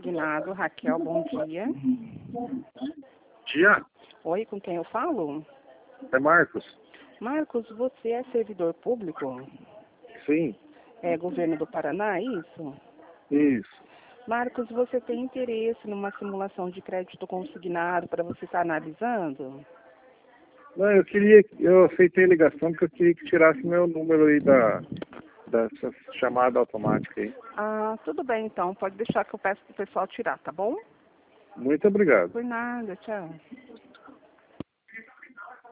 consignado. Raquel, bom dia. Dia, Oi, com quem eu falo? é Marcos. Marcos, você é servidor público? Sim, É governo do Paraná, é isso? isso. Marcos, você tem interesse numa simulação de crédito consignado para você estar analisando? Não, eu aceitei a ligação porque eu queria que tirasse meu número aí dessa chamada automática aí. Ah, tudo bem então. Pode deixar que eu peço pro pessoal tirar, tá bom? Muito obrigado. Por nada, tchau.